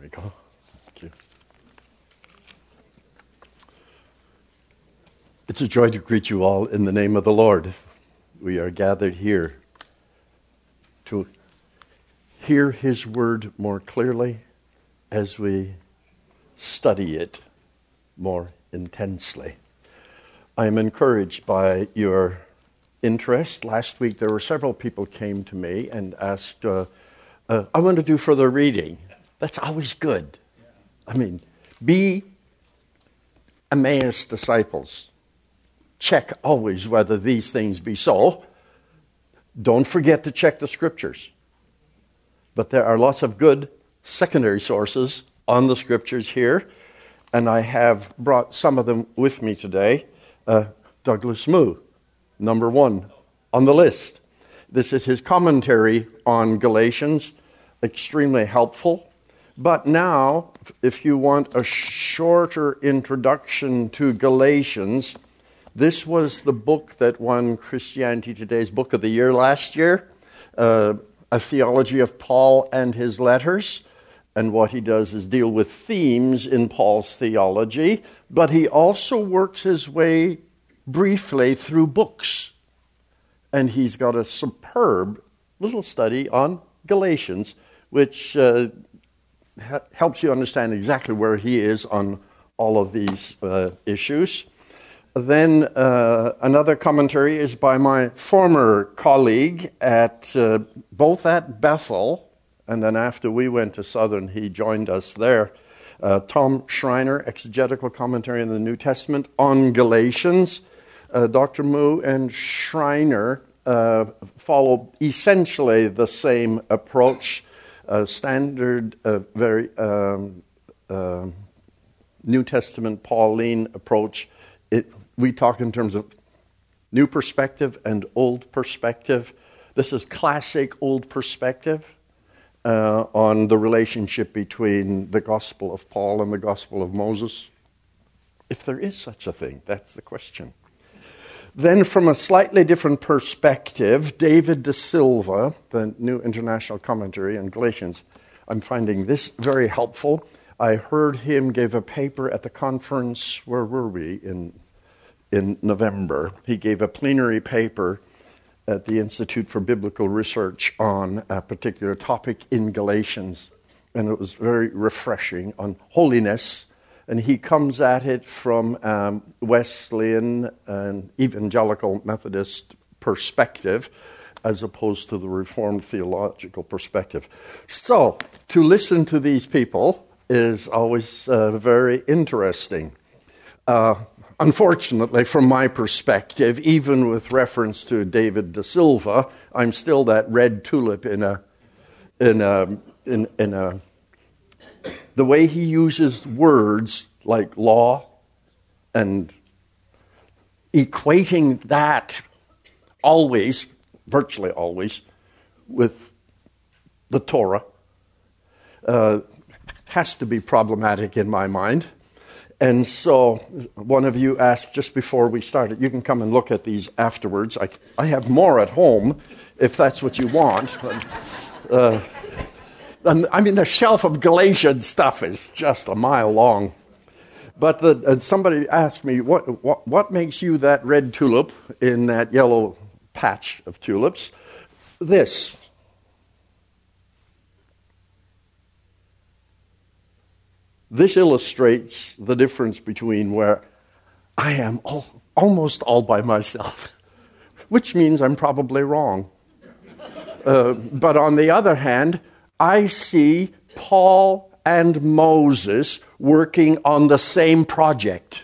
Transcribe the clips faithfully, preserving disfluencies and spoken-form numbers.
we go. Thank you. It's a joy to greet you all in the name of the Lord. We are gathered here to hear His word more clearly as we study it more intensely. I am encouraged by your interest. Last week there were several people came to me and asked, uh, uh, I want to do further reading. That's always good. I mean, be Emmaus disciples. Check always whether these things be so. Don't forget to check the scriptures. But there are lots of good secondary sources on the scriptures here, and I have brought some of them with me today. Uh, Douglas Moo, number one on the list. This is his commentary on Galatians, extremely helpful. But now, if you want a shorter introduction to Galatians, this was the book that won Christianity Today's Book of the Year last year, uh, a theology of Paul and his letters. And what he does is deal with themes in Paul's theology, but he also works his way briefly through books. And he's got a superb little study on Galatians, which uh, ha- helps you understand exactly where he is on all of these uh, issues. Then uh, another commentary is by my former colleague at uh, both at Bethel, and then after we went to Southern, he joined us there. Uh, Tom Schreiner, exegetical commentary in the New Testament on Galatians. Uh, Doctor Moo and Schreiner uh, follow essentially the same approach, uh, standard, uh, very um, uh, New Testament Pauline approach. It, we talk in terms of new perspective and old perspective. This is classic old perspective. Uh, on the relationship between the Gospel of Paul and the Gospel of Moses. If there is such a thing, that's the question. Then from a slightly different perspective, David De Silva, the New International Commentary on Galatians, I'm finding this very helpful. I heard him give a paper at the conference, where were we, in, in November. He gave a plenary paper at the Institute for Biblical Research on a particular topic in Galatians. And it was very refreshing on holiness. And he comes at it from um, Wesleyan and Evangelical Methodist perspective as opposed to the Reformed theological perspective. So, to listen to these people is always uh, very interesting. Uh, Unfortunately, from my perspective, even with reference to David De Silva, I'm still that red tulip in a, in a, in, in a, the way he uses words like law and equating that always, virtually always, with the Torah, uh, has to be problematic in my mind. And so one of you asked just before we started, you can come and look at these afterwards. I, I have more at home, if that's what you want. Uh, and, I mean, the shelf of Galatian stuff is just a mile long. But the, uh, somebody asked me, what, what, what makes you that red tulip in that yellow patch of tulips? This. This illustrates the difference between where I am all, almost all by myself, which means I'm probably wrong. Uh, but on the other hand, I see Paul and Moses working on the same project,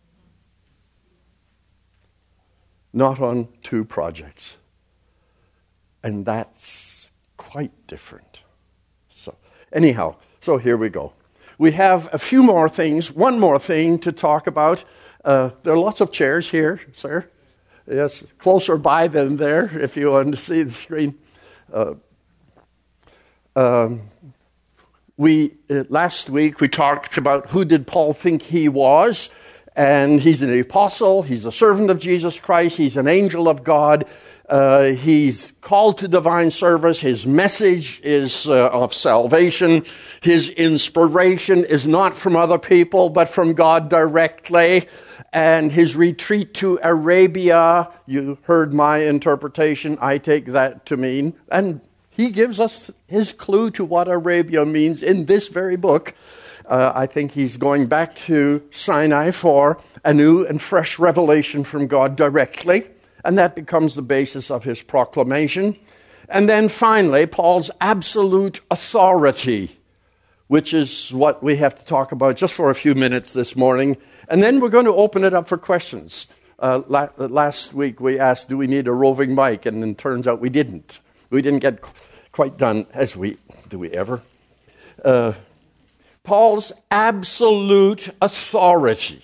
not on two projects. And that's quite different. So, anyhow, so here we go. We have a few more things, one more thing to talk about. Uh, there are lots of chairs here, sir. Yes, closer by than there, if you want to see the screen. Uh, um, we uh, last week we talked about who did Paul think he was, and he's an apostle, he's a servant of Jesus Christ, he's an angel of God, Uh, he's called to divine service. His message is uh, of salvation. His inspiration is not from other people, but from God directly. And his retreat to Arabia, you heard my interpretation. I take that to mean. And he gives us his clue to what Arabia means in this very book. Uh, I think he's going back to Sinai for a new and fresh revelation from God directly. And that becomes the basis of his proclamation. And then finally, Paul's absolute authority, which is what we have to talk about just for a few minutes this morning. And then we're going to open it up for questions. Uh, la- last week we asked, do we need a roving mic? And it turns out we didn't. We didn't get qu- quite done as we, do we ever? Uh, Paul's absolute authority.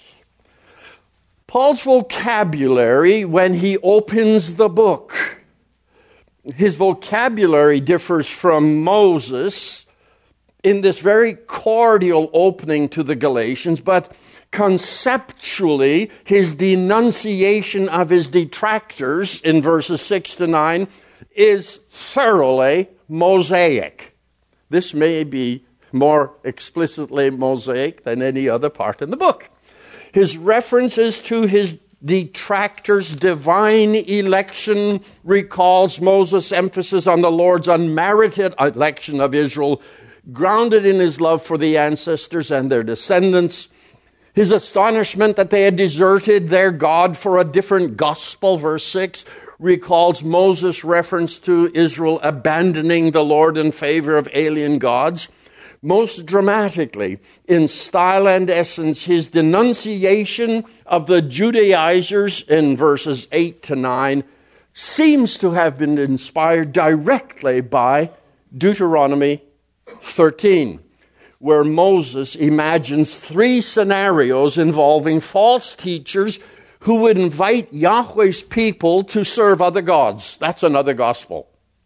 Paul's vocabulary when he opens the book. His vocabulary differs from Moses in this very cordial opening to the Galatians, but conceptually, his denunciation of his detractors in verses six to nine is thoroughly Mosaic. This may be more explicitly Mosaic than any other part in the book. His references to his detractors' divine election recalls Moses' emphasis on the Lord's unmerited election of Israel, grounded in his love for the ancestors and their descendants. His astonishment that they had deserted their God for a different gospel, verse six, recalls Moses' reference to Israel abandoning the Lord in favor of alien gods. Most dramatically, in style and essence, his denunciation of the Judaizers in verses eight to nine seems to have been inspired directly by Deuteronomy thirteen, where Moses imagines three scenarios involving false teachers who would invite Yahweh's people to serve other gods. That's another gospel.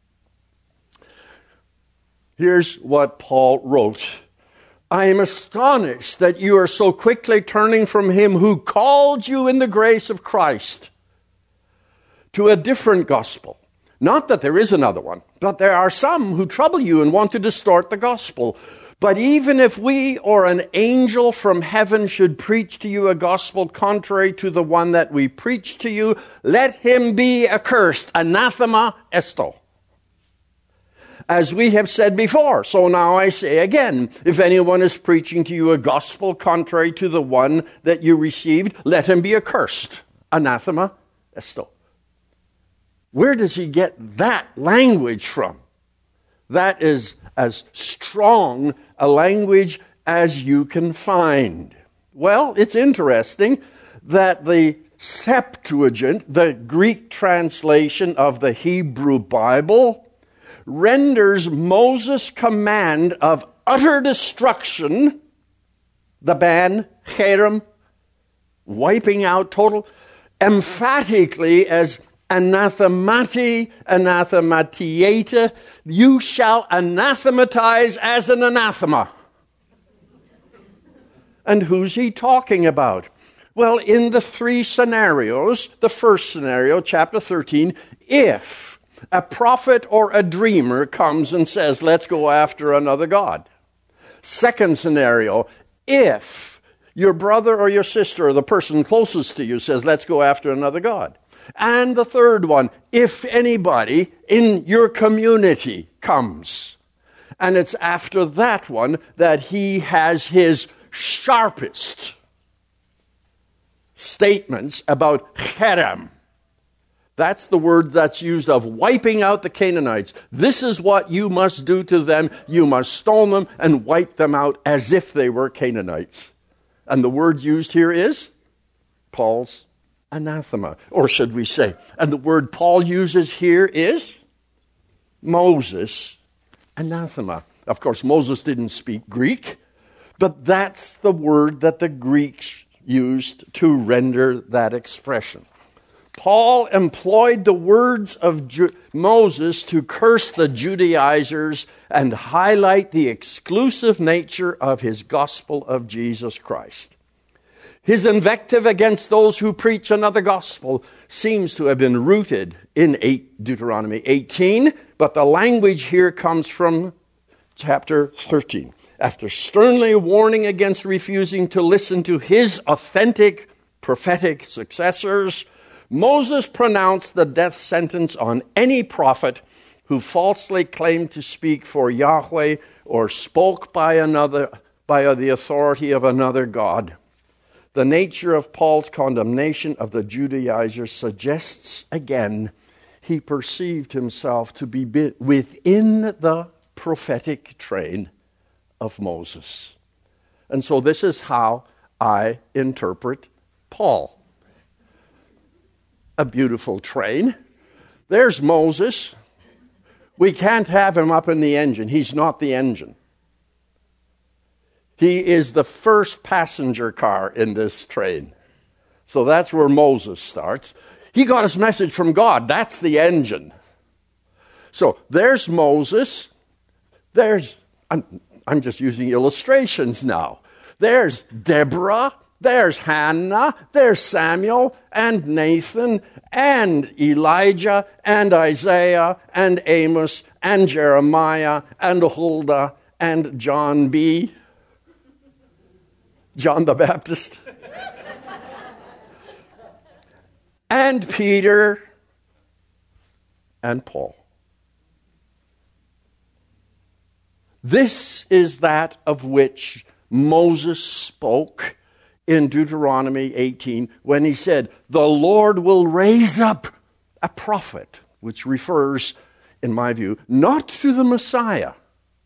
Here's what Paul wrote. I am astonished that you are so quickly turning from him who called you in the grace of Christ to a different gospel. Not that there is another one, but there are some who trouble you and want to distort the gospel. But even if we or an angel from heaven should preach to you a gospel contrary to the one that we preach to you, let him be accursed, anathema esto. As we have said before, so now I say again, if anyone is preaching to you a gospel contrary to the one that you received, let him be accursed, anathema esto. Where does he get that language from? That is as strong a language as you can find. Well, it's interesting that the Septuagint, the Greek translation of the Hebrew Bible, renders Moses' command of utter destruction, the ban, cherem, wiping out total, emphatically as anathemati, anathematiata, you shall anathematize as an anathema. And who's he talking about? Well, in the three scenarios, the first scenario, chapter thirteen, if a prophet or a dreamer comes and says, let's go after another god. Second scenario, if your brother or your sister or the person closest to you says, let's go after another god. And the third one, if anybody in your community comes. And it's after that one that he has his sharpest statements about cherem. That's the word that's used of wiping out the Canaanites. This is what you must do to them. You must stone them and wipe them out as if they were Canaanites. And the word used here is Paul's anathema. Or should we say, and the word Paul uses here is Moses' anathema. Of course, Moses didn't speak Greek, but that's the word that the Greeks used to render that expression. Paul employed the words of Ju- Moses to curse the Judaizers and highlight the exclusive nature of his gospel of Jesus Christ. His invective against those who preach another gospel seems to have been rooted in eight, Deuteronomy eighteen, but the language here comes from chapter thirteen. After sternly warning against refusing to listen to his authentic prophetic successors, Moses pronounced the death sentence on any prophet who falsely claimed to speak for Yahweh or spoke by another, by the authority of another god. The nature of Paul's condemnation of the Judaizers suggests again he perceived himself to be within the prophetic train of Moses. And so this is how I interpret Paul. A beautiful train. There's Moses. We can't have him up in the engine. He's not the engine. He is the first passenger car in this train. So that's where Moses starts. He got his message from God. That's the engine. So there's Moses. There's, I'm, I'm just using illustrations now. There's Deborah. There's Hannah, there's Samuel, and Nathan, and Elijah, and Isaiah, and Amos, and Jeremiah, and Huldah, and John B. John the Baptist. And Peter, and Paul. This is that of which Moses spoke in Deuteronomy eighteen, when he said, the Lord will raise up a prophet, which refers, in my view, not to the Messiah.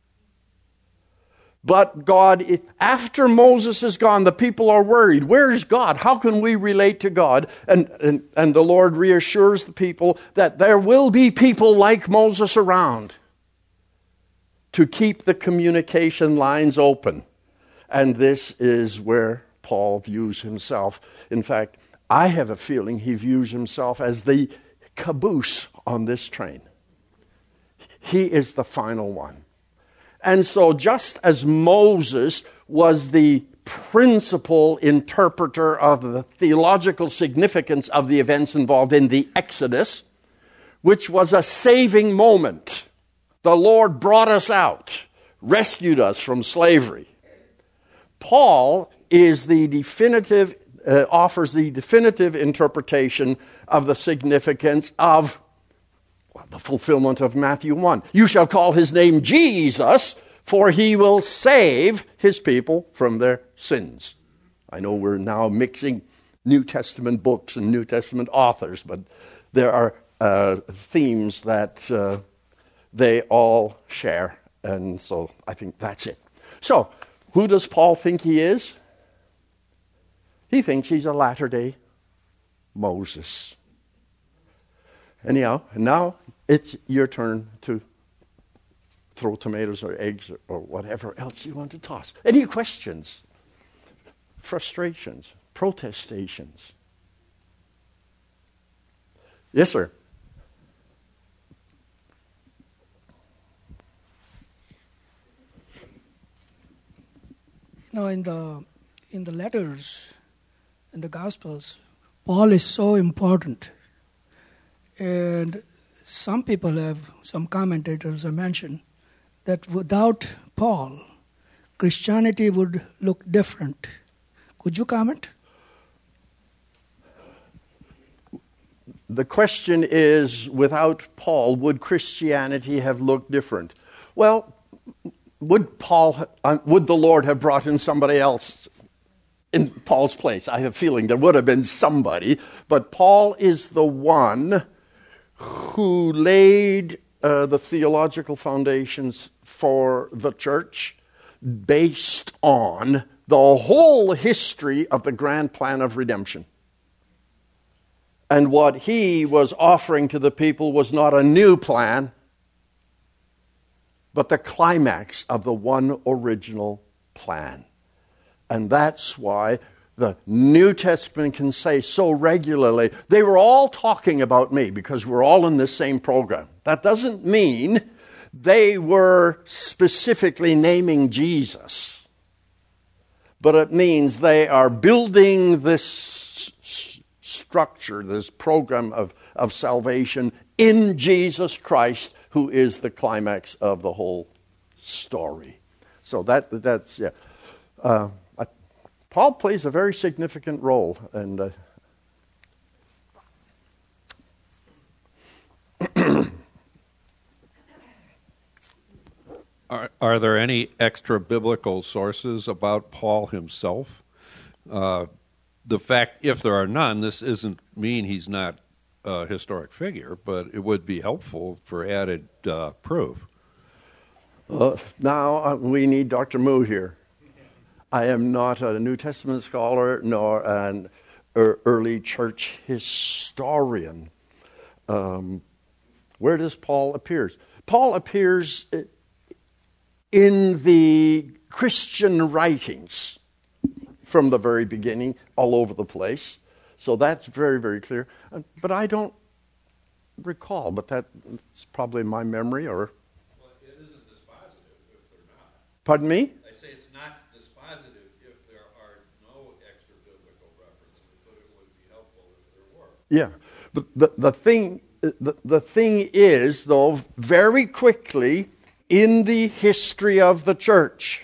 But God, after Moses is gone, the people are worried. Where is God? How can we relate to God? And, and, and the Lord reassures the people that there will be people like Moses around to keep the communication lines open. And this is where Paul views himself. In fact, I have a feeling he views himself as the caboose on this train. He is the final one. And so just as Moses was the principal interpreter of the theological significance of the events involved in the Exodus, which was a saving moment, the Lord brought us out, rescued us from slavery. Paul is the definitive, uh, offers the definitive interpretation of the significance of well, the fulfillment of Matthew one. You shall call his name Jesus, for he will save his people from their sins. I know we're now mixing New Testament books and New Testament authors, but there are uh, themes that uh, they all share, and so I think that's it. So, who does Paul think he is? He thinks he's a latter-day Moses. Anyhow, now it's your turn to throw tomatoes or eggs or, or whatever else you want to toss. Any questions? Frustrations? Protestations? Yes, sir. You know, in the in the letters, in the Gospels, Paul is so important. And some people have, some commentators have mentioned that without Paul, Christianity would look different. Could you comment? The question is, without Paul, would Christianity have looked different? Well, would Paul, uh, would the Lord have brought in somebody else in Paul's place? I have a feeling there would have been somebody, but Paul is the one who laid uh, the theological foundations for the church based on the whole history of the grand plan of redemption. And what he was offering to the people was not a new plan, but the climax of the one original plan. And that's why the New Testament can say so regularly, they were all talking about me because we're all in this same program. That doesn't mean they were specifically naming Jesus, but it means they are building this structure, this program of, of salvation in Jesus Christ, who is the climax of the whole story. So that that's, yeah. Uh, I, Paul plays a very significant role, and uh, Are, are there any extra biblical sources about Paul himself? Uh, the fact, if there are none, this doesn't mean he's not a historic figure, but it would be helpful for added uh, proof. Uh, now uh, we need Doctor Moo here. I am not a New Testament scholar nor an er, early church historian. Um, where does Paul appear? Paul appears in the Christian writings from the very beginning, all over the place. So that's very, very clear. But I don't recall, but that's probably my memory or... Well, it isn't dispositive if they're not. Pardon me? I say it's not dispositive if there are no extra biblical references, but it would be helpful if there were. Yeah. But the, the thing the, the thing is, though, very quickly in the history of the church,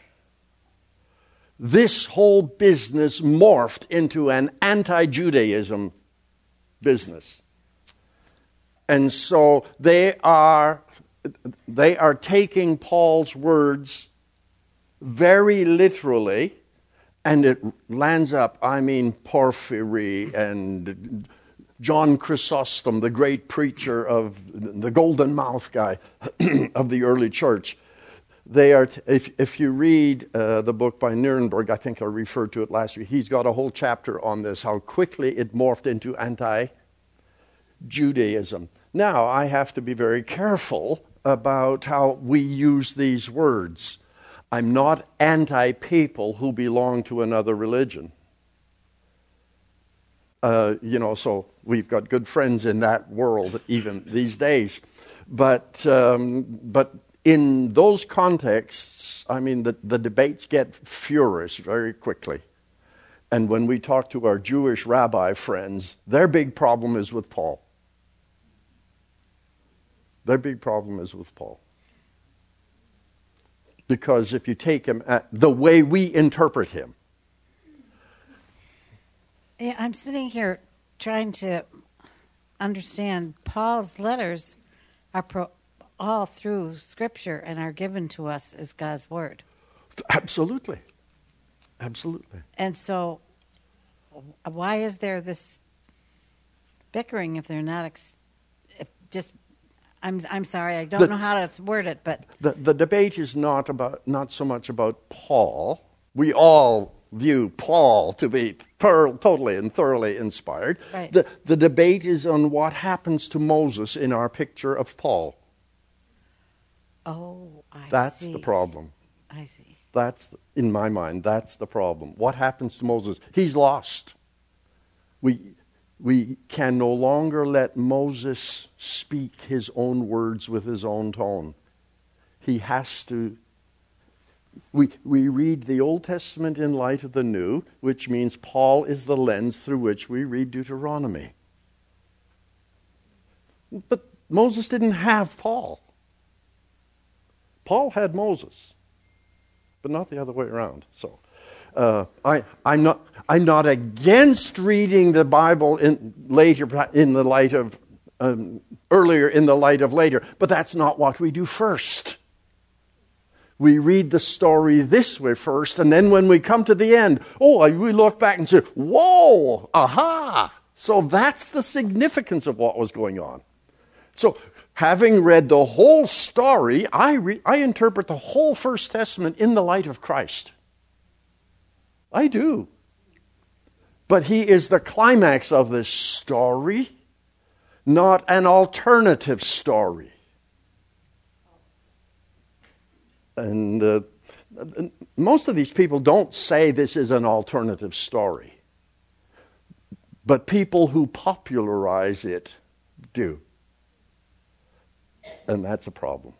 this whole business morphed into an anti-Judaism business. And so they are they are taking Paul's words very literally, and it lands up, I mean, Porphyry and John Chrysostom, the great preacher of the golden mouth guy of the early church. They are. If if you read uh, the book by Nuremberg, I think I referred to it last week. He's got a whole chapter on this, how quickly it morphed into anti-Judaism. Now I have to be very careful about how we use these words. I'm not anti-people who belong to another religion. Uh, you know, so we've got good friends in that world even these days, but um, but. In those contexts, I mean, the, the debates get furious very quickly. And when we talk to our Jewish rabbi friends, their big problem is with Paul. Their big problem is with Paul. Because if you take him at the way we interpret him. Yeah, I'm sitting here trying to understand Paul's letters are pro- all through Scripture and are given to us as God's Word. Absolutely. Absolutely. And so why is there this bickering if they're not ex- if just I'm I'm sorry, I don't the, know how to word it, but the the debate is not about not so much about Paul. We all view Paul to be thor- totally and thoroughly inspired. Right. The the debate is on what happens to Moses in our picture of Paul. Oh, I that's see. the problem. I see. That's, in my mind, that's the problem. What happens to Moses? He's lost. We, we can no longer let Moses speak his own words with his own tone. He has to... We, we read the Old Testament in light of the New, which means Paul is the lens through which we read Deuteronomy. But Moses didn't have Paul. Paul had Moses, but not the other way around. So, uh, I, I'm not. I'm not against reading the Bible in later, in the light of um, earlier, in the light of later. But that's not what we do first. We read the story this way first, and then when we come to the end, oh, we look back and say, "Whoa, aha!" So that's the significance of what was going on. So, having read the whole story, I, re- I interpret the whole First Testament in the light of Christ. I do. But he is the climax of this story, not an alternative story. And uh, most of these people don't say this is an alternative story. But people who popularize it do. And that's a problem.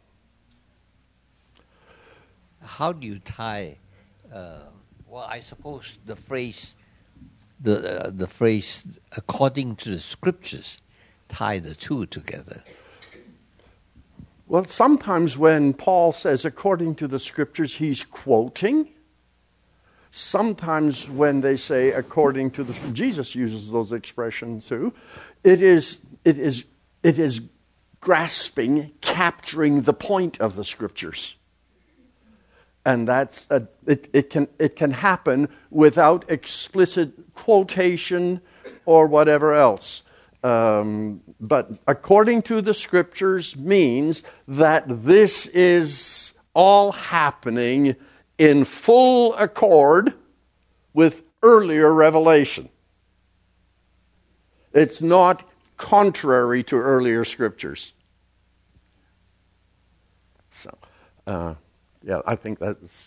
How do you tie, uh, well, I suppose the phrase the uh, the phrase according to the scriptures tie the two together? Well, sometimes when Paul says according to the scriptures, he's quoting. Sometimes when they say according to the, Jesus uses those expressions too. It is it is it is grasping, capturing the point of the scriptures, and that's a, it. It can it can happen without explicit quotation or whatever else. Um, but according to the scriptures means that this is all happening in full accord with earlier revelation. It's not contrary to earlier scriptures. So, uh, yeah, I think that's...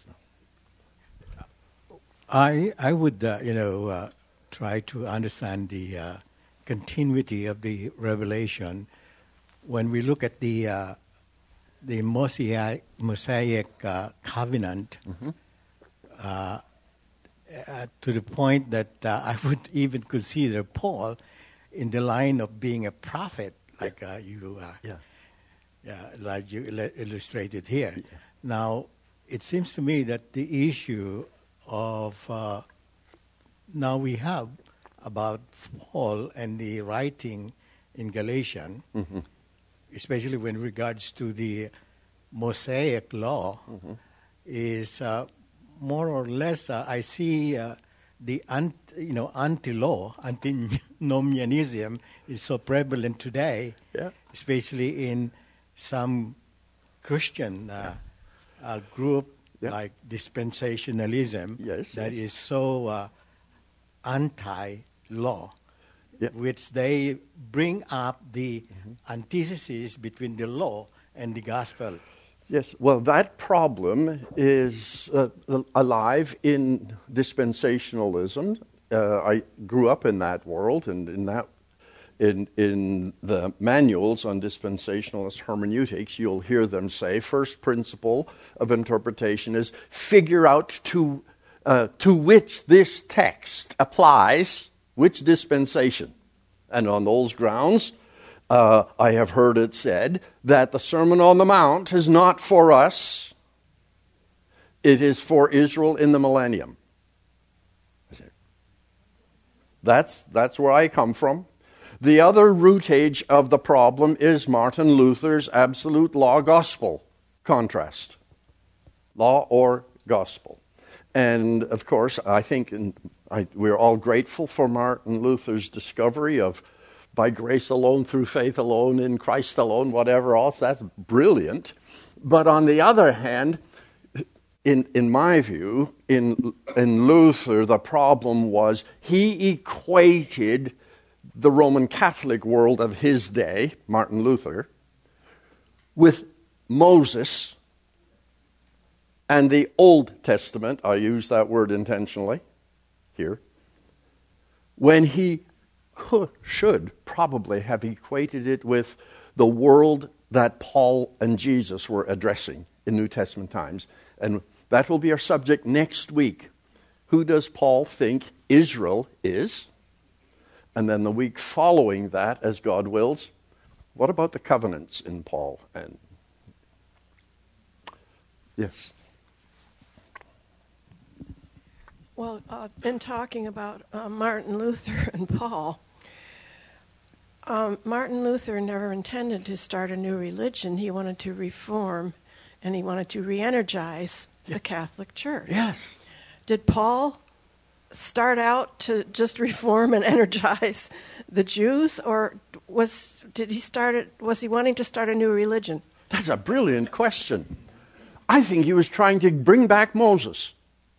I I would, uh, you know, uh, try to understand the uh, continuity of the revelation when we look at the uh, the Mosaic, Mosaic uh, covenant, mm-hmm. uh, uh, to the point that uh, I would even consider Paul in the line of being a prophet, like uh, you, uh, yeah. Yeah, like you il- illustrated here. Yeah. Now, it seems to me that the issue of uh, now we have about Paul and the writing in Galatians, mm-hmm. especially when regards to the Mosaic law, mm-hmm. is uh, more or less, uh, I see uh, the ant, you know anti-law, antinomianism is so prevalent today, yeah. especially in some Christian uh, uh, group yeah. like dispensationalism yes, that yes. is so uh, anti-law. Yeah. Which they bring up the mm-hmm. antithesis between the law and the gospel. Yes, well, that problem is uh, alive in dispensationalism. Uh, I grew up in that world, and in that, in in the manuals on dispensationalist hermeneutics, you'll hear them say, first principle of interpretation is figure out to uh, to which this text applies. Which dispensation? And on those grounds, uh, I have heard it said that the Sermon on the Mount is not for us. It is for Israel in the millennium. That's, that's where I come from. The other rootage of the problem is Martin Luther's absolute law-gospel contrast. Law or gospel. And, of course, I think in, I, we're all grateful for Martin Luther's discovery of by grace alone, through faith alone, in Christ alone, whatever else. That's brilliant. But on the other hand, in, in my view, in, in Luther, the problem was he equated the Roman Catholic world of his day, Martin Luther, with Moses and the Old Testament. I use that word intentionally here. When he could, should probably have equated it with the world that Paul and Jesus were addressing in New Testament times. And that will be our subject next week. Who does Paul think Israel is? And then the week following that, as God wills, what about the covenants in Paul? And yes. Well, uh, in talking about uh, Martin Luther and Paul, um, Martin Luther never intended to start a new religion. He wanted to reform, and he wanted to re-energize yeah. the Catholic Church. Yes. Did Paul start out to just reform and energize the Jews, or was did he start it? Was he wanting to start a new religion? That's a brilliant question. I think he was trying to bring back Moses.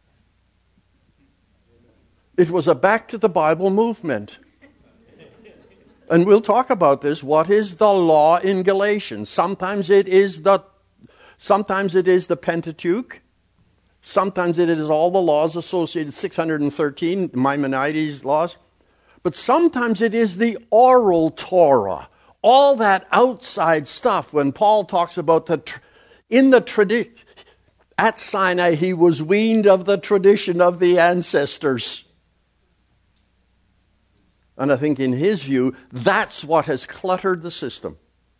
It was a back to the Bible movement. And we'll talk about this. What is the law in Galatians? Sometimes it is the sometimes it is the Pentateuch. Sometimes it is all the laws associated, six hundred thirteen, Maimonides laws. But sometimes it is the oral Torah. All that outside stuff. When Paul talks about the, in the tradition, at Sinai he was weaned of the tradition of the ancestors. And I think in his view, that's what has cluttered the system.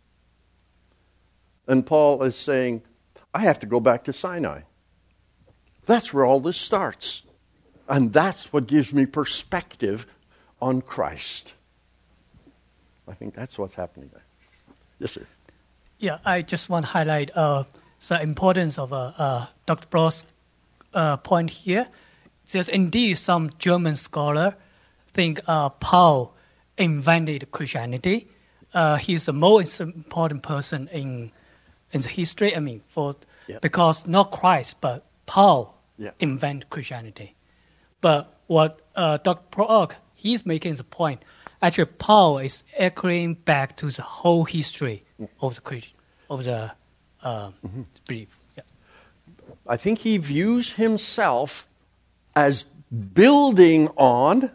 And Paul is saying, I have to go back to Sinai. That's where all this starts. And that's what gives me perspective on Christ. I think that's what's happening there. Yes, sir. Yeah, I just want to highlight uh, the importance of uh, uh, Doctor Brock's uh, point here. There's indeed some German scholar think uh, Paul invented Christianity. Uh, he's the most important person in in the history. I mean, for yeah. because not Christ, but Paul yeah. invented Christianity. But what uh, Doctor Brock, he's making the point. Actually, Paul is echoing back to the whole history of the Christian, of the uh, mm-hmm. belief. Yeah. I think he views himself as building on,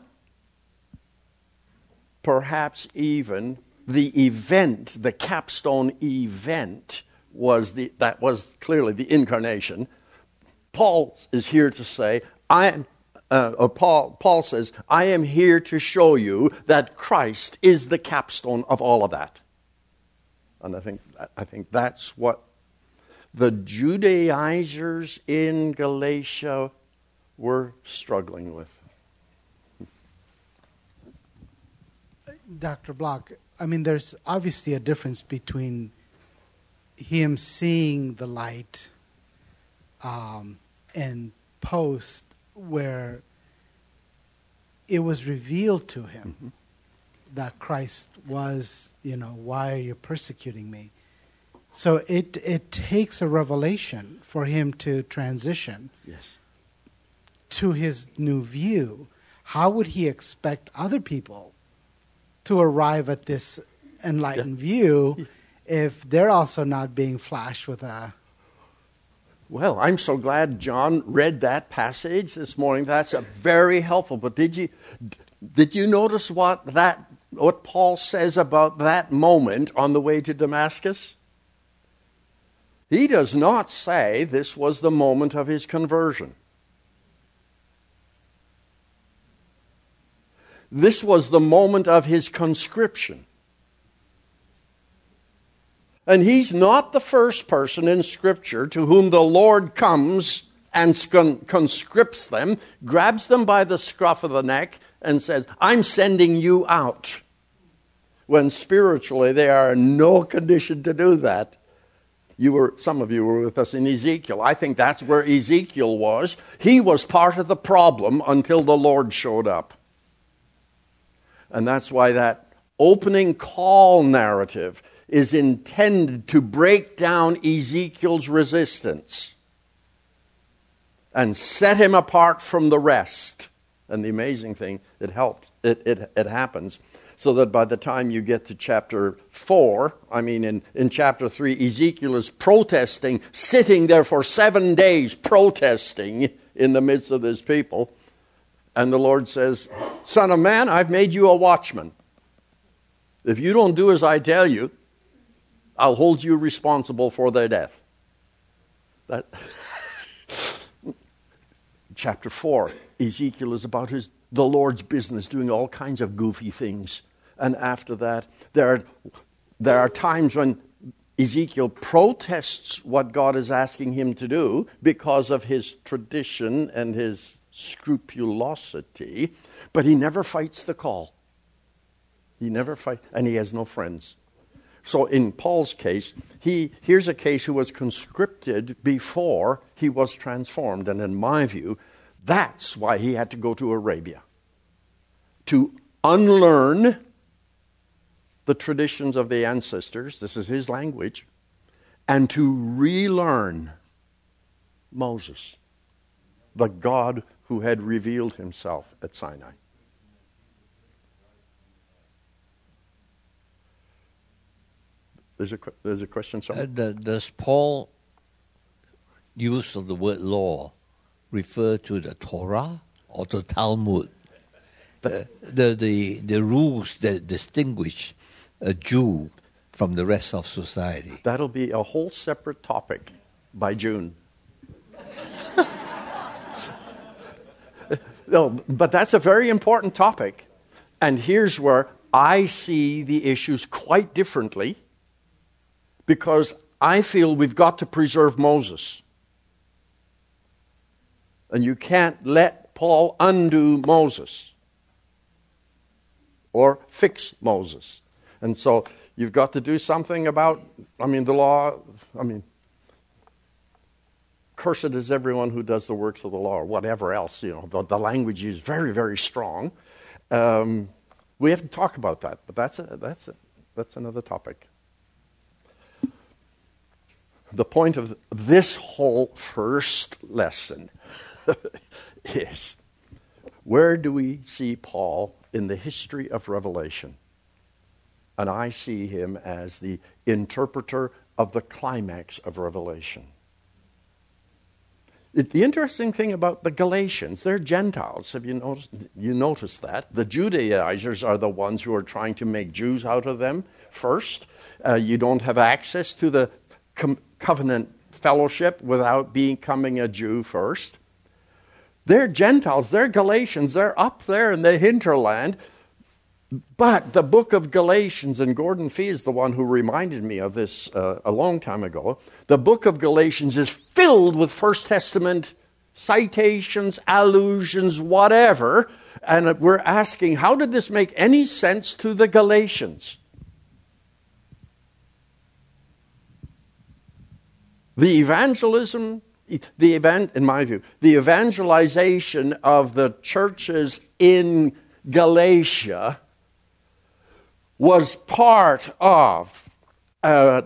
perhaps even the event, the capstone event was the that was clearly the incarnation. Paul is here to say, I am. Uh, or Paul, Paul says, I am here to show you that Christ is the capstone of all of that. And I think I think that's what the Judaizers in Galatia were struggling with. Doctor Block, I mean, there's obviously a difference between him seeing the light um, and post where it was revealed to him mm-hmm. that Christ was, you know, why are you persecuting me? So it it takes a revelation for him to transition yes. to his new view. How would he expect other people to arrive at this enlightened yeah. view if they're also not being flashed with a... Well, I'm so glad John read that passage this morning. That's a very helpful. But did you did you notice what that what Paul says about that moment on the way to Damascus? He does not say this was the moment of his conversion. This was the moment of his conscription. And he's not the first person in Scripture to whom the Lord comes and conscripts them, grabs them by the scruff of the neck, and says, I'm sending you out. When spiritually they are in no condition to do that. You were, some of you were with us in Ezekiel. I think that's where Ezekiel was. He was part of the problem until the Lord showed up. And that's why that opening call narrative is intended to break down Ezekiel's resistance and set him apart from the rest. And the amazing thing, it helped. It, it, it happens so that by the time you get to chapter four, I mean in, in chapter three, Ezekiel is protesting, sitting there for seven days protesting in the midst of his people. And the Lord says, Son of man, I've made you a watchman. If you don't do as I tell you, I'll hold you responsible for their death. That chapter four, Ezekiel is about his the Lord's business, doing all kinds of goofy things. And after that, there are, there are times when Ezekiel protests what God is asking him to do because of his tradition and his scrupulosity, but he never fights the call. He never fights, and he has no friends. So in Paul's case, he here's a case who was conscripted before he was transformed. And in my view, that's why he had to go to Arabia. To unlearn the traditions of the ancestors, this is his language, and to relearn Moses, the God who had revealed himself at Sinai. There's a, there's a question somewhere. Uh, the, does Paul use of the word law refer to the Torah or the Talmud? The, the, the, the rules that distinguish a Jew from the rest of society. That'll be a whole separate topic by June. No, but that's a very important topic. And here's where I see the issues quite differently, because I feel we've got to preserve Moses. And you can't let Paul undo Moses or fix Moses. And so you've got to do something about, I mean, the law, I mean, cursed is everyone who does the works of the law, or whatever else. You know, the, the language is very, very strong. Um, we have to talk about that, but that's a, that's a, that's another topic. The point of this whole first lesson is, where do we see Paul in the history of Revelation? And I see him as the interpreter of the climax of Revelation. It, the interesting thing about the Galatians, they're Gentiles. Have you noticed, you noticed that? The Judaizers are the ones who are trying to make Jews out of them first. Uh, you don't have access to the com- covenant fellowship without becoming a Jew first. They're Gentiles, they're Galatians, they're up there in the hinterland. But the book of Galatians, and Gordon Fee is the one who reminded me of this uh, a long time ago, the book of Galatians is filled with First Testament citations, allusions, whatever, and we're asking, how did this make any sense to the Galatians? The evangelism, the event, in my view, the evangelization of the churches in Galatia was part of uh,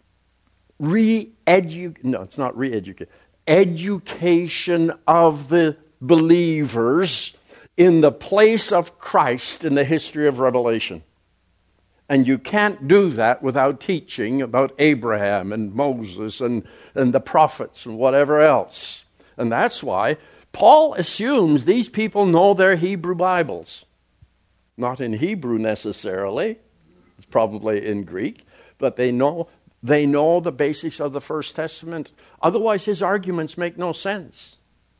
re-edu- no, it's not re-education, education of the believers in the place of Christ in the history of Revelation. And you can't do that without teaching about Abraham and Moses and, and the prophets and whatever else. And that's why Paul assumes these people know their Hebrew Bibles. Not in Hebrew necessarily, it's probably in Greek, but they know they know the basics of the First Testament. Otherwise, his arguments make no sense.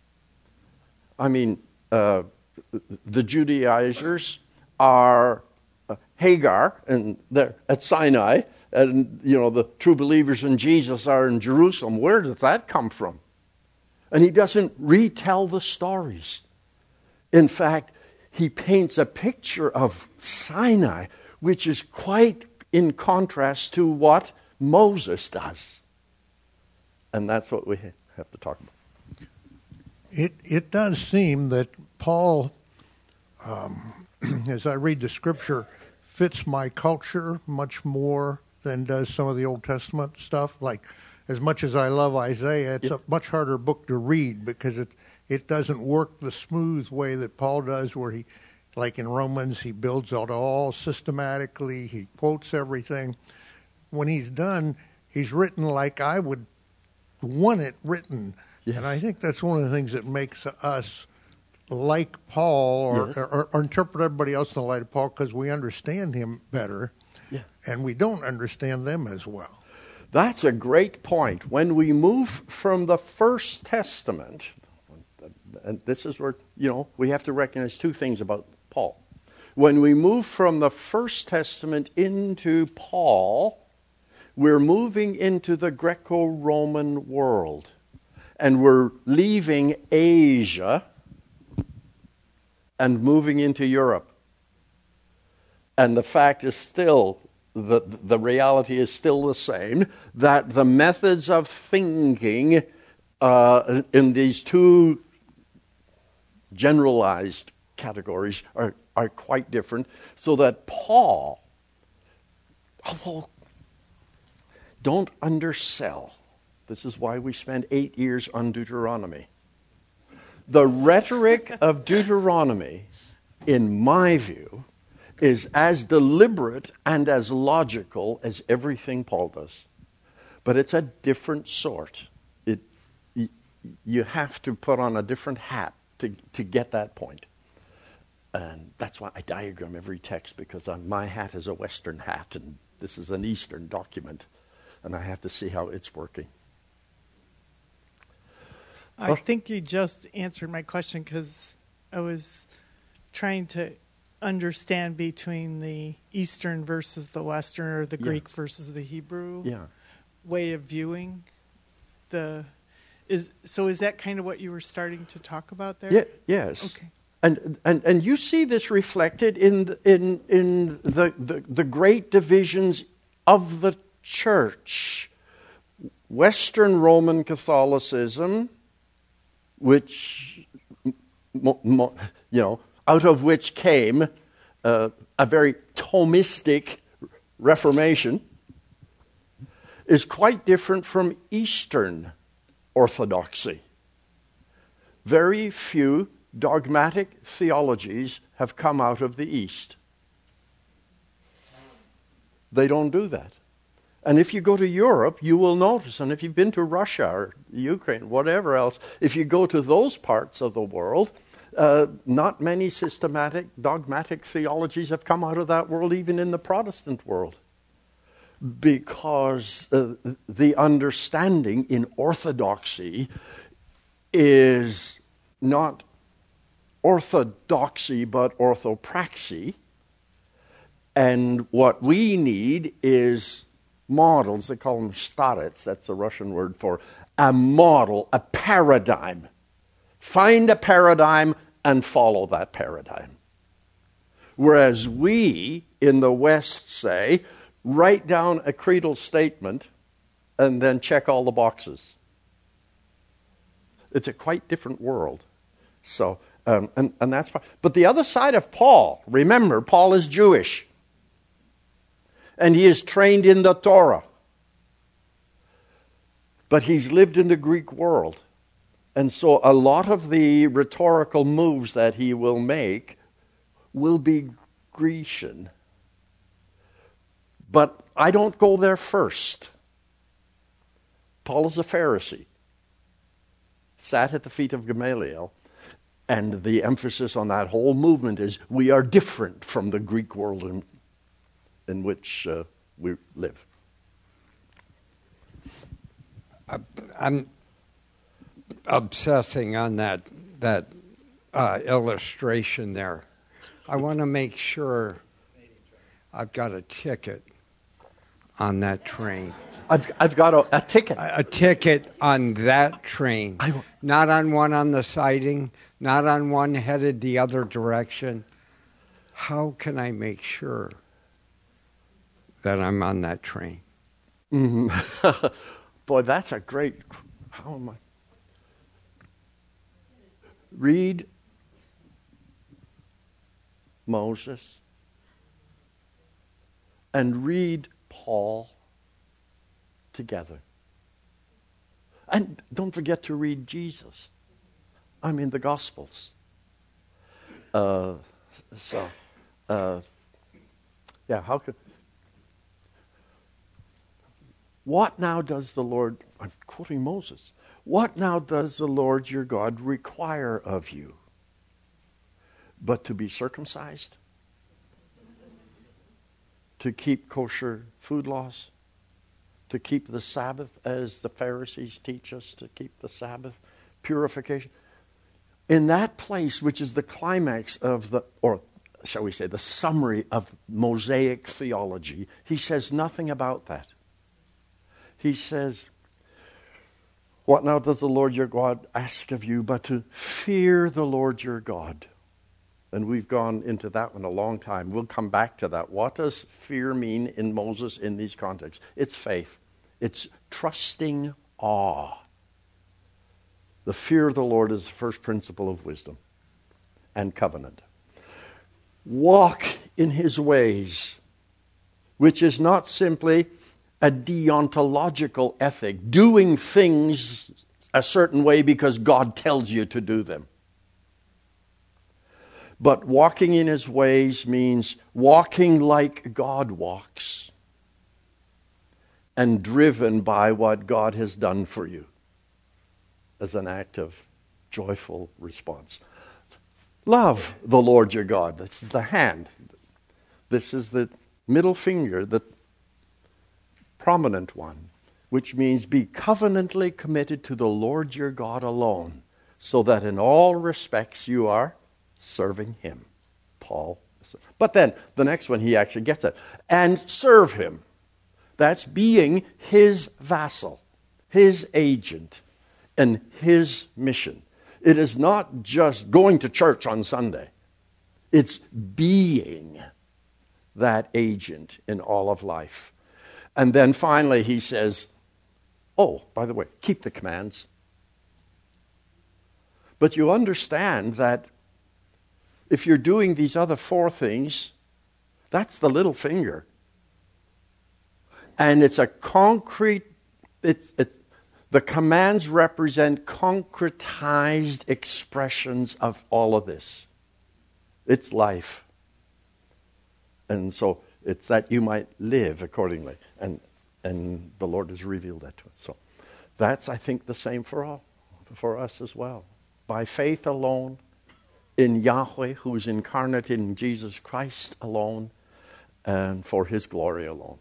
I mean, uh, the Judaizers are uh, Hagar, and they're at Sinai, and you know the true believers in Jesus are in Jerusalem. Where does that come from? And he doesn't retell the stories. In fact, he paints a picture of Sinai, which is quite in contrast to what Moses does. And that's what we have to talk about. It it does seem that Paul, um, as I read the scripture, fits my culture much more than does some of the Old Testament stuff. Like, as much as I love Isaiah, it's yep. a much harder book to read because it it doesn't work the smooth way that Paul does, where he, like in Romans, he builds out all systematically, he quotes everything. When he's done, he's written like I would want it written. Yes. And I think that's one of the things that makes us like Paul, or, yes. or, or interpret everybody else in the light of Paul, because we understand him better, yeah. and we don't understand them as well. That's a great point. When we move from the First Testament, and this is where, you know, we have to recognize two things about Paul. When we move from the First Testament into Paul, we're moving into the Greco-Roman world. And we're leaving Asia and moving into Europe. And the fact is still, the, the reality is still the same, that the methods of thinking uh, in these two generalized categories are, are quite different, so that Paul, although don't undersell, this is why we spend eight years on Deuteronomy. The rhetoric of Deuteronomy, in my view, is as deliberate and as logical as everything Paul does. But it's a different sort. It, you have to put on a different hat to, to get that point. And that's why I diagram every text, because my hat is a Western hat, and this is an Eastern document, and I have to see how it's working. I think you just answered my question, because I was trying to understand between the Eastern versus the Western, or the Yeah. Greek versus the Hebrew Yeah. way of viewing the is so is that kind of what you were starting to talk about there? Yeah, yes. Okay. And, and and you see this reflected in the, in in the, the the great divisions of the church. Western Roman Catholicism, which mo, mo, you know, out of which came uh, a very Thomistic Reformation, is quite different from Eastern Orthodoxy. Very few dogmatic theologies have come out of the East. They don't do that. And if you go to Europe, you will notice, and if you've been to Russia or Ukraine, whatever else, if you go to those parts of the world, uh, not many systematic, dogmatic theologies have come out of that world, even in the Protestant world. Because uh, the understanding in orthodoxy is not orthodoxy, but orthopraxy. And what we need is models. They call them starets. That's the Russian word for a model, a paradigm. Find a paradigm and follow that paradigm. Whereas we in the West say, write down a creedal statement and then check all the boxes. It's a quite different world. So, um, and, and that's fine. But the other side of Paul, remember, Paul is Jewish. And he is trained in the Torah. But he's lived in the Greek world. And so a lot of the rhetorical moves that he will make will be Grecian. But I don't go there first. Paul is a Pharisee. Sat at the feet of Gamaliel. And the emphasis on that whole movement is we are different from the Greek world in, in which uh, we live. I'm obsessing on that that uh, illustration there. I want to make sure I've got a ticket on that train. I've I've got a, a ticket. A, a ticket on that train. I, not on one on the siding, not on one headed the other direction. How can I make sure that I'm on that train? Mm-hmm. Boy, that's a great... How am I? Read Moses and read Paul together. And don't forget to read Jesus. I mean, the Gospels. Uh, so, uh, yeah, how could... What now does the Lord, I'm quoting Moses, what now does the Lord your God require of you? But to be circumcised? To keep kosher food laws? To keep the Sabbath as the Pharisees teach us to keep the Sabbath? Purification? In that place, which is the climax of the, or shall we say, the summary of Mosaic theology, he says nothing about that. He says, what now does the Lord your God ask of you but to fear the Lord your God? And we've gone into that one a long time. We'll come back to that. What does fear mean in Moses in these contexts? It's faith. It's trusting awe. The fear of the Lord is the first principle of wisdom and covenant. Walk in his ways, which is not simply a deontological ethic, doing things a certain way because God tells you to do them. But walking in his ways means walking like God walks and driven by what God has done for you as an act of joyful response. Love the Lord your God. This is the hand. This is the middle finger, the prominent one, which means be covenantly committed to the Lord your God alone, so that in all respects you are serving him. Paul But then the next one, he actually gets it. And serve him. That's being his vassal, his agent, and his mission. It is not just going to church on Sunday. It's being that agent in all of life. And then finally he says, oh, by the way, keep the commands. But you understand that if you're doing these other four things, that's the little finger. And it's a concrete, it's, it, the commands represent concretized expressions of all of this. It's life. And so it's that you might live accordingly. And and the Lord has revealed that to us. So that's, I think, the same for all, for us as well. By faith alone, in Yahweh, who is incarnate in Jesus Christ alone, and for his glory alone.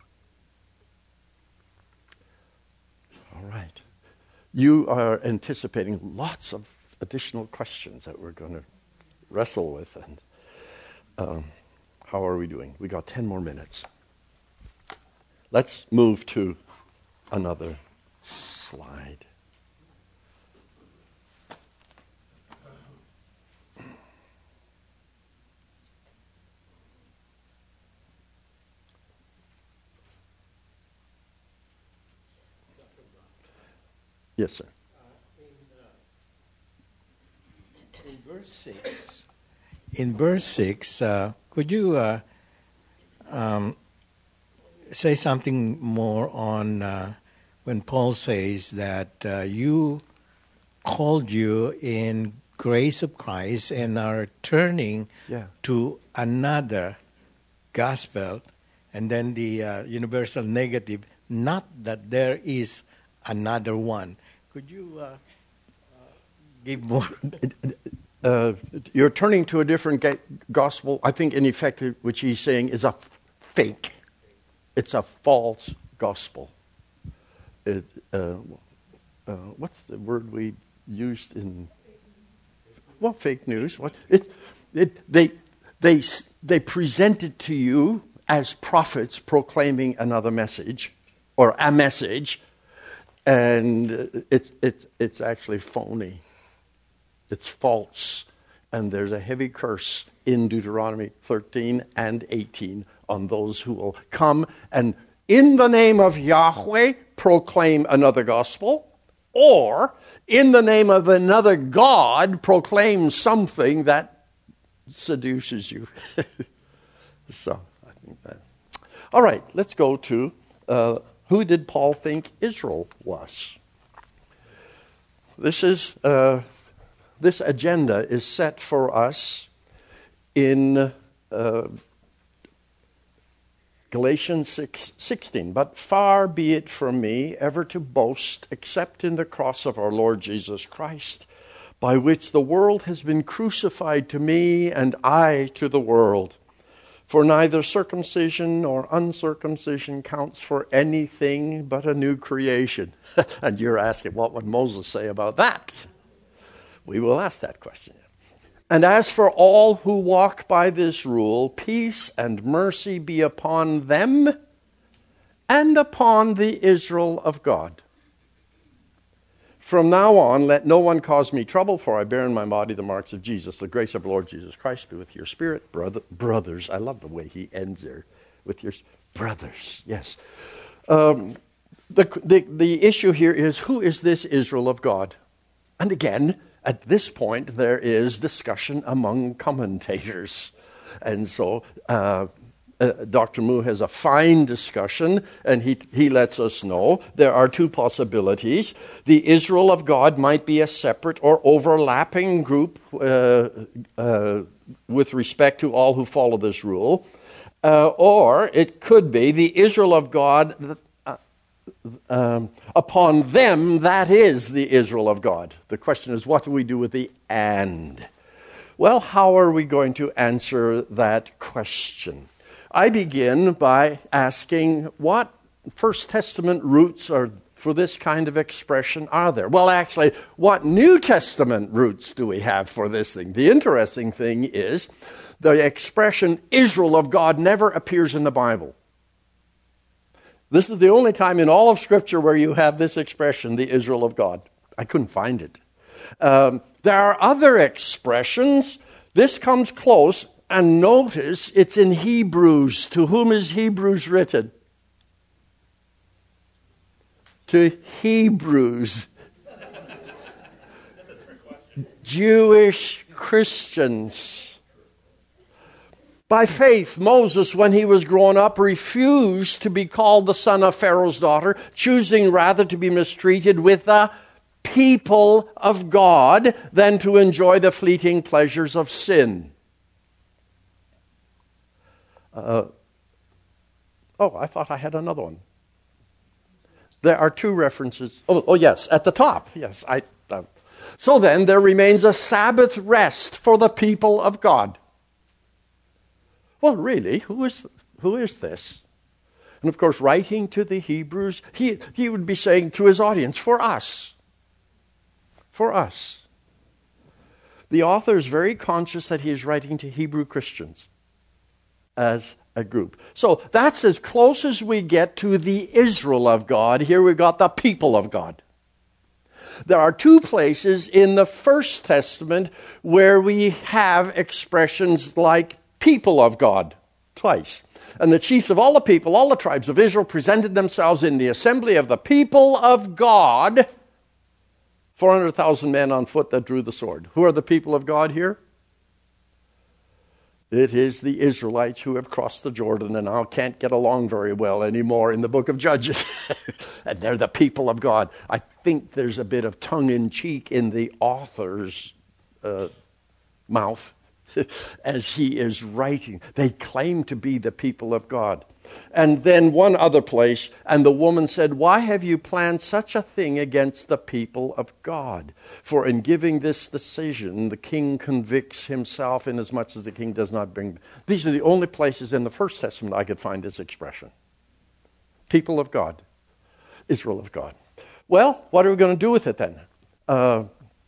All right. You are anticipating lots of additional questions that we're going to wrestle with. And um, how are we doing? We got ten more minutes. Let's move to another slide. Yes, sir. In verse six, in verse six, uh, could you uh, um, say something more on uh, when Paul says that uh, you called you in grace of Christ and are turning yeah. to another gospel, and then the uh, universal negative, not that there is another one. Could you uh, uh, give more? Uh, you're turning to a different ga- gospel. I think, in effect, which he's saying is a f- fake. It's a false gospel. It, uh, uh, what's the word we used in? Well, fake news. What it? It they they they present it to you as prophets proclaiming another message, or a message. And it's it's it's actually phony. It's false. And there's a heavy curse in Deuteronomy thirteen and eighteen on those who will come and in the name of Yahweh proclaim another gospel, or in the name of another God proclaim something that seduces you. So I think that's all right. Let's go to uh, who did Paul think Israel was? This is uh, this agenda is set for us in uh, Galatians six sixteen. But far be it from me ever to boast except in the cross of our Lord Jesus Christ, by which the world has been crucified to me and I to the world. For neither circumcision nor uncircumcision counts for anything but a new creation. And you're asking, what would Moses say about that? We will ask that question. And as for all who walk by this rule, peace and mercy be upon them and upon the Israel of God. From now on, let no one cause me trouble, for I bear in my body the marks of Jesus. The grace of Lord Jesus Christ be with your spirit, brother, brothers. I love the way he ends there, with your brothers. Yes. Um, the, the, the issue here is, who is this Israel of God? And again, at this point, there is discussion among commentators. And so uh, uh, Doctor Moo has a fine discussion, and he, he lets us know there are two possibilities. The Israel of God might be a separate or overlapping group uh, uh, with respect to all who follow this rule. Uh, or it could be the Israel of God uh, um, upon them, that is the Israel of God. The question is, what do we do with the and? Well, how are we going to answer that question? I begin by asking, what First Testament roots are, for this kind of expression are there? Well, actually, what New Testament roots do we have for this thing? The interesting thing is the expression Israel of God never appears in the Bible. This is the only time in all of Scripture where you have this expression, the Israel of God. I couldn't find it. Um, there are other expressions. This comes close, and notice it's in Hebrews. To whom is Hebrews written? To Hebrews. Jewish Christians. By faith, Moses, when he was grown up, refused to be called the son of Pharaoh's daughter, choosing rather to be mistreated with the people of God than to enjoy the fleeting pleasures of sin. Uh, oh, I thought I had another one. There are two references. Oh, oh yes, at the top. Yes, I. Uh, so then, there remains a Sabbath rest for the people of God. Well, really, who is who is this? And of course, writing to the Hebrews, he, he would be saying to his audience, for us. For us. The author is very conscious that he is writing to Hebrew Christians as a group. So that's as close as we get to the Israel of God. Here we've got the people of God. There are two places in the First Testament where we have expressions like people of God, twice. And the chiefs of all the people, all the tribes of Israel, presented themselves in the assembly of the people of God, four hundred thousand men on foot that drew the sword. Who are the people of God here? It is the Israelites who have crossed the Jordan and now can't get along very well anymore in the book of Judges. And they're the people of God. I think there's a bit of tongue-in-cheek in the author's uh, mouth as he is writing. They claim to be the people of God. And then one other place, and the woman said, why have you planned such a thing against the people of God? For in giving this decision, the king convicts himself inasmuch as the king does not bring... These are the only places in the First Testament I could find this expression. People of God. Israel of God. Well, what are we going to do with it then? Uh,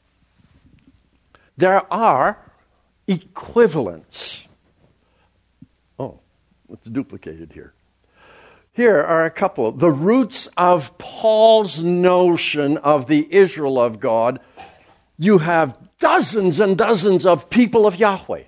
there are equivalents. Oh, it's duplicated here. Here are a couple. The roots of Paul's notion of the Israel of God. You have dozens and dozens of people of Yahweh.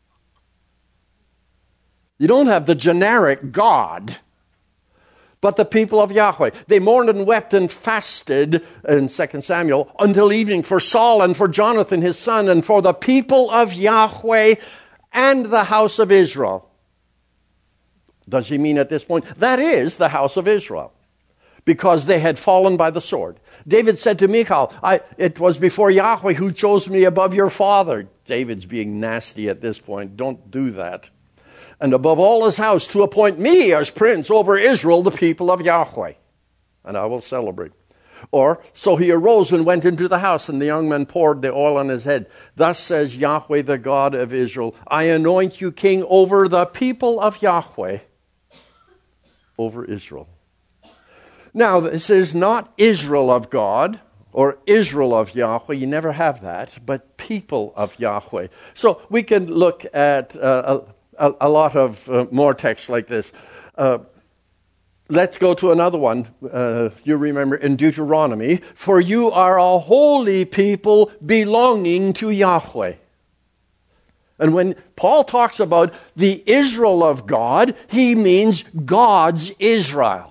You don't have the generic God, but the people of Yahweh. They mourned and wept and fasted in Second Samuel until evening for Saul and for Jonathan his son and for the people of Yahweh and the house of Israel. Does he mean at this point? That is the house of Israel, because they had fallen by the sword. David said to Michal, I, it was before Yahweh who chose me above your father. David's being nasty at this point. Don't do that. And above all his house to appoint me as prince over Israel, the people of Yahweh. And I will celebrate. Or, so he arose and went into the house, and the young man poured the oil on his head. Thus says Yahweh, the God of Israel, I anoint you king over the people of Yahweh, over Israel. Now, this is not Israel of God or Israel of Yahweh. You never have that, but people of Yahweh. So we can look at uh, a, a lot of uh, more texts like this. Uh, let's go to another one. Uh, you remember in Deuteronomy, for you are a holy people belonging to Yahweh. And when Paul talks about the Israel of God, he means God's Israel.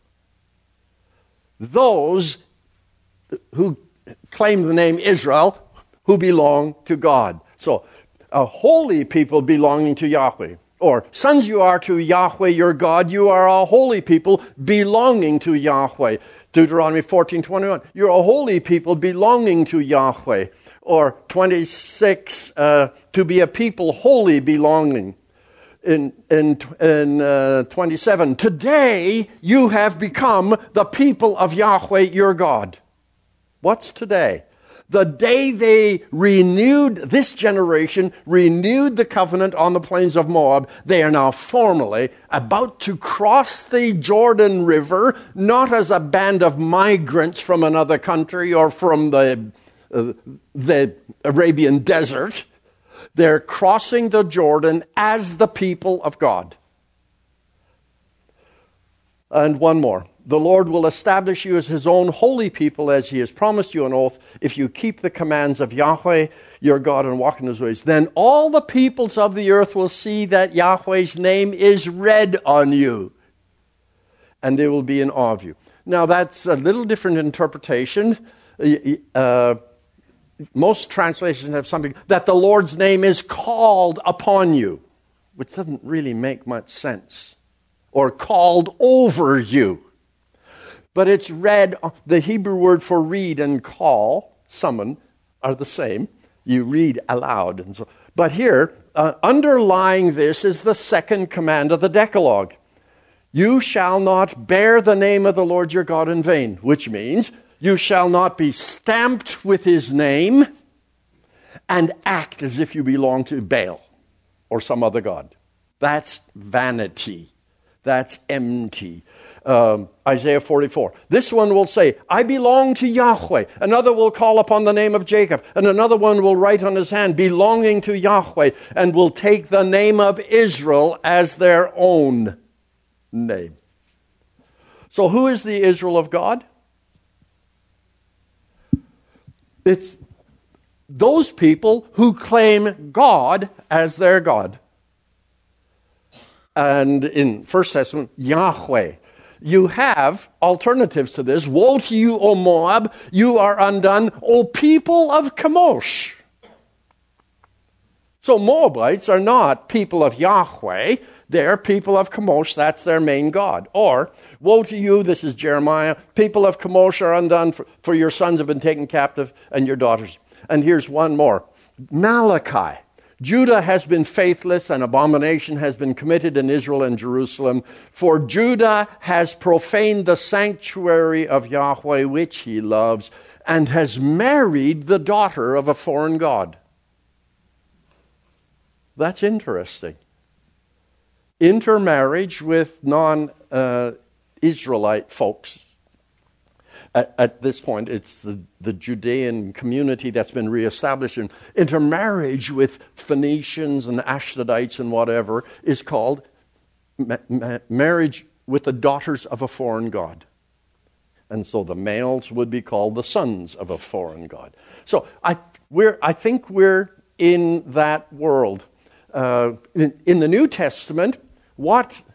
Those who claim the name Israel, who belong to God. So, a holy people belonging to Yahweh. Or, sons you are to Yahweh your God, you are a holy people belonging to Yahweh. Deuteronomy fourteen twenty-one, you're a holy people belonging to Yahweh. Or twenty-six, uh, to be a people wholly belonging. In, in, in uh, twenty-seven, today you have become the people of Yahweh your God. What's today? The day they renewed, this generation renewed the covenant on the plains of Moab, they are now formally about to cross the Jordan River, not as a band of migrants from another country or from the, uh, the Arabian desert. They're crossing the Jordan as the people of God. And one more. The Lord will establish you as his own holy people as he has promised you an oath if you keep the commands of Yahweh your God and walk in his ways. Then all the peoples of the earth will see that Yahweh's name is read on you, and they will be in awe of you. Now that's a little different interpretation. Uh, most translations have something that the Lord's name is called upon you, which doesn't really make much sense. Or called over you. But it's read, the Hebrew word for read and call, summon, are the same. You read aloud. And so. But here, uh, underlying this is the second command of the Decalogue. You shall not bear the name of the Lord your God in vain, which means you shall not be stamped with his name and act as if you belong to Baal or some other god. That's vanity. That's empty. Um, Isaiah forty-four. This one will say, I belong to Yahweh. Another will call upon the name of Jacob. And another one will write on his hand, belonging to Yahweh, and will take the name of Israel as their own name. So who is the Israel of God? It's those people who claim God as their God. And in First Testament, Yahweh. You have alternatives to this. Woe to you, O Moab, you are undone, O people of Chemosh. So Moabites are not people of Yahweh, they're people of Chemosh, that's their main god. Or, woe to you, this is Jeremiah, people of Chemosh are undone, for, for your sons have been taken captive, and your daughters. And here's one more. Malachi. Judah has been faithless, and abomination has been committed in Israel and Jerusalem. For Judah has profaned the sanctuary of Yahweh, which he loves, and has married the daughter of a foreign god. That's interesting. Intermarriage with non-Israelite uh, folks. At, at this point, it's the, the Judean community that's been reestablished, and intermarriage with Phoenicians and Ashdodites and whatever is called ma- ma- marriage with the daughters of a foreign god. And so the males would be called the sons of a foreign god. So I, we're, I think we're in that world. Uh, in, in the New Testament, what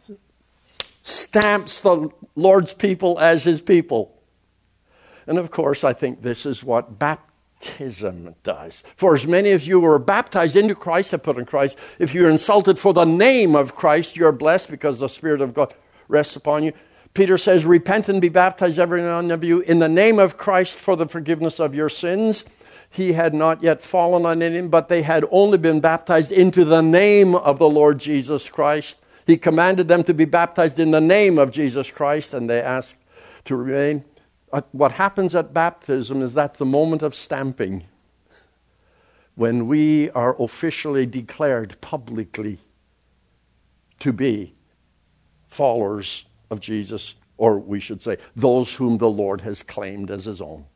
stamps the Lord's people as his people? And of course, I think this is what baptism does. For as many of you who are baptized into Christ have put on Christ. If you're insulted for the name of Christ, you're blessed because the Spirit of God rests upon you. Peter says, repent and be baptized, every one of you, in the name of Christ for the forgiveness of your sins. He had not yet fallen on him, but they had only been baptized into the name of the Lord Jesus Christ. He commanded them to be baptized in the name of Jesus Christ, and they asked to remain. What happens at baptism is that's the moment of stamping, when we are officially declared publicly to be followers of Jesus, or we should say, those whom the Lord has claimed as his own.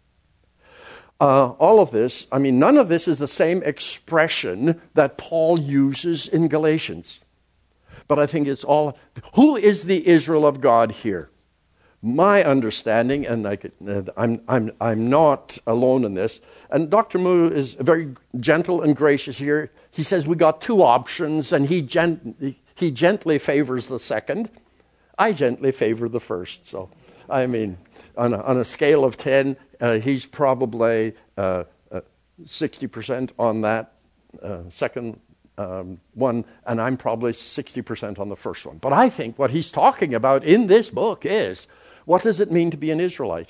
Uh, all of this, I mean, none of this is the same expression that Paul uses in Galatians. But I think it's all, who is the Israel of God here? My understanding, and I could, uh, I'm, I'm, I'm not alone in this, and Doctor Moo is very gentle and gracious here. He says we got two options, and he, gent- he gently favors the second. I gently favor the first. So, I mean, on a, on a scale of ten, uh, he's probably uh, uh, sixty percent on that uh, second um, one, and I'm probably sixty percent on the first one. But I think what he's talking about in this book is, what does it mean to be an Israelite?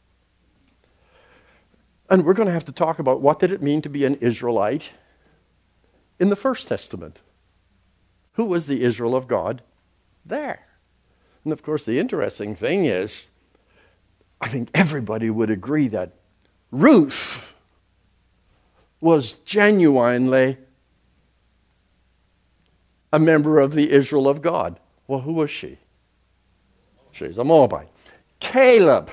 And we're going to have to talk about what did it mean to be an Israelite in the First Testament. Who was the Israel of God there? And of course, the interesting thing is, I think everybody would agree that Ruth was genuinely a member of the Israel of God. Well, who was she? She's a Moabite. Caleb,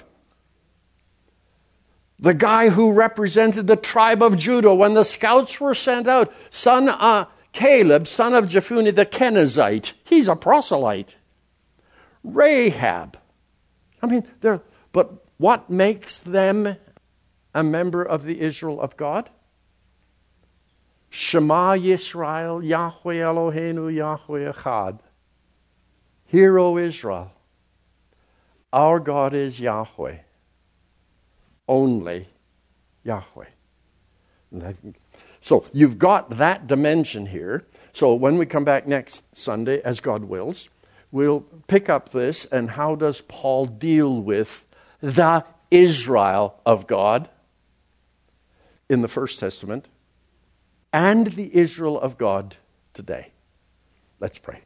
the guy who represented the tribe of Judah when the scouts were sent out, son uh, Caleb, son of Jephunneh the Kenizzite, he's a proselyte. Rahab, I mean, they're, but what makes them a member of the Israel of God? Shema Yisrael, Yahweh Eloheinu, Yahweh Echad. Hear, O Israel, our God is Yahweh, only Yahweh. So you've got that dimension here. So when we come back next Sunday, as God wills, we'll pick up this and how does Paul deal with the Israel of God in the First Testament and the Israel of God today. Let's pray.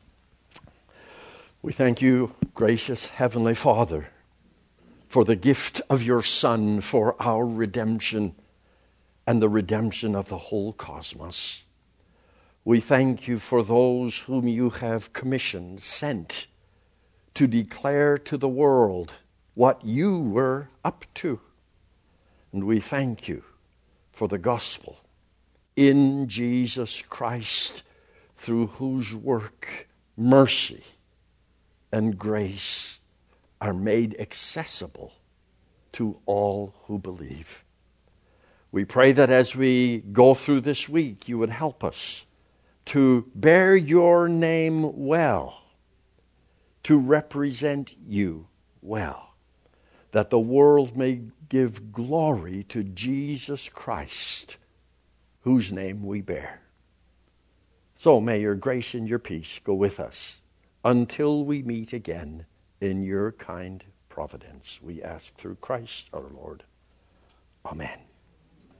We thank you, gracious Heavenly Father, for the gift of your Son for our redemption and the redemption of the whole cosmos. We thank you for those whom you have commissioned, sent, to declare to the world what you were up to. And we thank you for the gospel in Jesus Christ, through whose work mercy and grace are made accessible to all who believe. We pray that as we go through this week, you would help us to bear your name well, to represent you well, that the world may give glory to Jesus Christ, whose name we bear. So may your grace and your peace go with us until we meet again in your kind providence. We ask through Christ our Lord. Amen.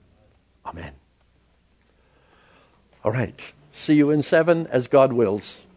Amen. All right. See you in seven as God wills.